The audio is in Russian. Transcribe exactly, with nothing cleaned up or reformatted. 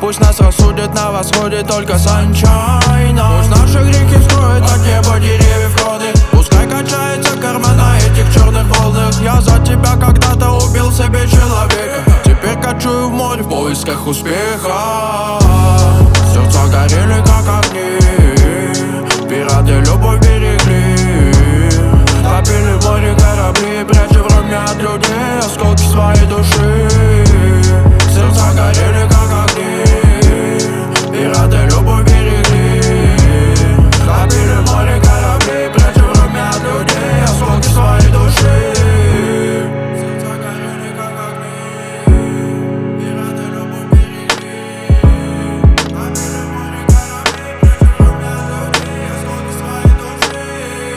Пусть нас рассудит на восходе только санчайн. Пусть наши грехи скроют от неба деревьев кроны. Пускай качается корма на этих черных волнах. Я за тебя когда-то убил себе человека. Теперь кочую в море в поисках успеха.